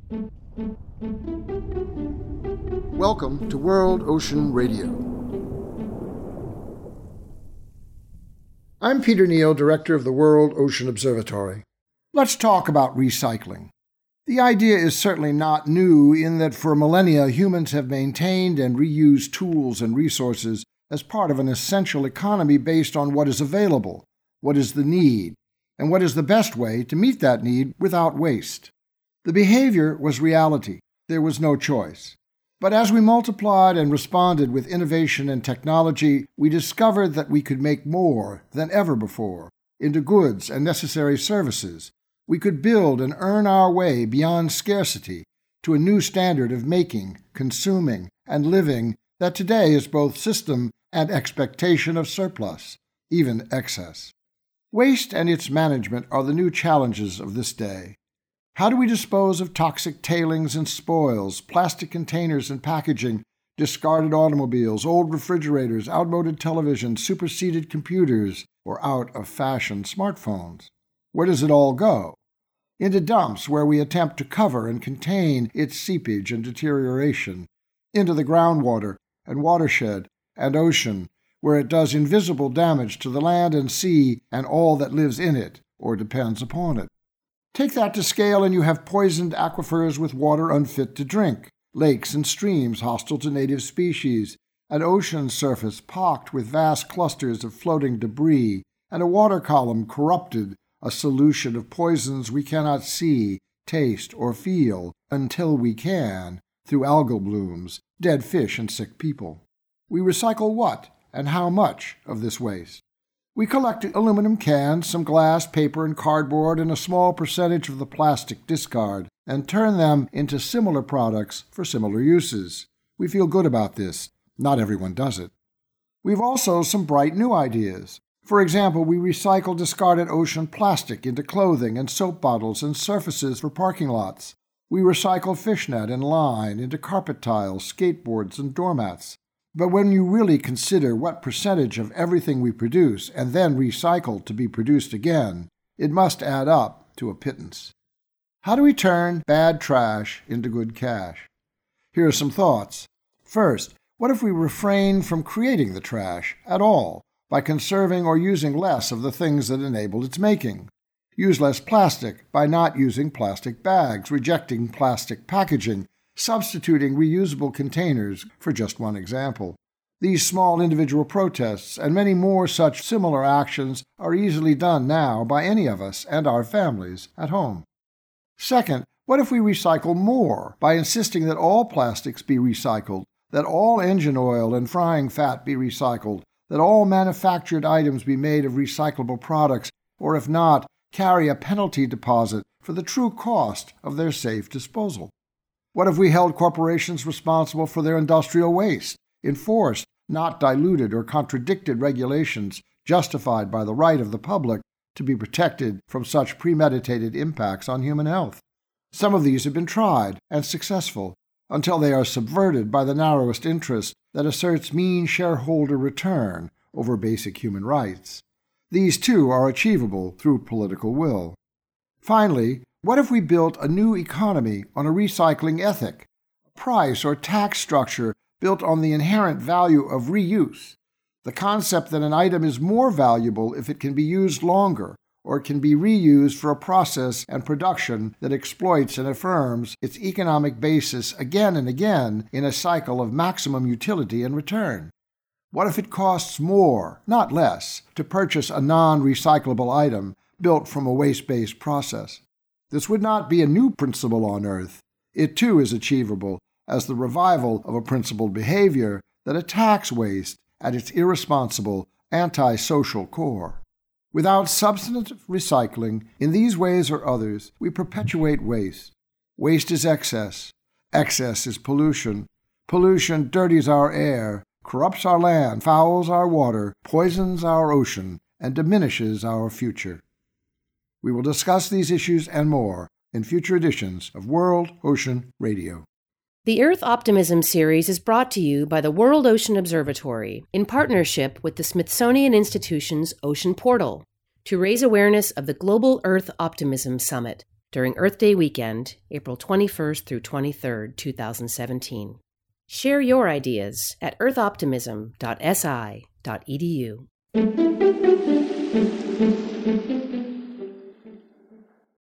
Welcome to World Ocean Radio. I'm Peter Neal, director of the World Ocean Observatory. Let's talk about recycling. The idea is certainly not new in that for millennia humans have maintained and reused tools and resources as part of an essential economy based on what is available, what is the need, and what is the best way to meet that need without waste. The behavior was reality. There was no choice. But as we multiplied and responded with innovation and technology, we discovered that we could make more than ever before into goods and necessary services. We could build and earn our way beyond scarcity to a new standard of making, consuming, and living that today is both system and expectation of surplus, even excess. Waste and its management are the new challenges of this day. How do we dispose of toxic tailings and spoils, plastic containers and packaging, discarded automobiles, old refrigerators, outmoded televisions, superseded computers, or out-of-fashion smartphones? Where does it all go? Into dumps where we attempt to cover and contain its seepage and deterioration, into the groundwater and watershed and ocean, where it does invisible damage to the land and sea and all that lives in it or depends upon it. Take that to scale and you have poisoned aquifers with water unfit to drink, lakes and streams hostile to native species, an ocean surface pocked with vast clusters of floating debris, and a water column corrupted, a solution of poisons we cannot see, taste, or feel until we can, through algal blooms, dead fish, and sick people. We recycle what and how much of this waste? We collect aluminum cans, some glass, paper, and cardboard, and a small percentage of the plastic discard, and turn them into similar products for similar uses. We feel good about this. Not everyone does it. We've also some bright new ideas. For example, we recycle discarded ocean plastic into clothing and soap bottles and surfaces for parking lots. We recycle fishnet and line into carpet tiles, skateboards, and doormats. But when you really consider what percentage of everything we produce and then recycle to be produced again, it must add up to a pittance. How do we turn bad trash into good cash? Here are some thoughts. First, what if we refrain from creating the trash at all by conserving or using less of the things that enabled its making? Use less plastic by not using plastic bags, rejecting plastic packaging, substituting reusable containers, for just one example. These small individual protests and many more such similar actions are easily done now by any of us and our families at home. Second, what if we recycle more by insisting that all plastics be recycled, that all engine oil and frying fat be recycled, that all manufactured items be made of recyclable products, or if not, carry a penalty deposit for the true cost of their safe disposal? What if we held corporations responsible for their industrial waste, enforced, not diluted or contradicted regulations justified by the right of the public to be protected from such premeditated impacts on human health? Some of these have been tried and successful until they are subverted by the narrowest interest that asserts mean shareholder return over basic human rights. These, too, are achievable through political will. Finally, what if we built a new economy on a recycling ethic, a price or tax structure built on the inherent value of reuse, the concept that an item is more valuable if it can be used longer or can be reused for a process and production that exploits and affirms its economic basis again and again in a cycle of maximum utility and return? What if it costs more, not less, to purchase a non-recyclable item built from a waste-based process? This would not be a new principle on Earth. It too is achievable as the revival of a principled behavior that attacks waste at its irresponsible, anti-social core. Without substantive recycling, in these ways or others, we perpetuate waste. Waste is excess. Excess is pollution. Pollution dirties our air, corrupts our land, fouls our water, poisons our ocean, and diminishes our future. We will discuss these issues and more in future editions of World Ocean Radio. The Earth Optimism series is brought to you by the World Ocean Observatory in partnership with the Smithsonian Institution's Ocean Portal to raise awareness of the Global Earth Optimism Summit, during Earth Day weekend, April 21st through 23rd, 2017. Share your ideas at earthoptimism.si.edu.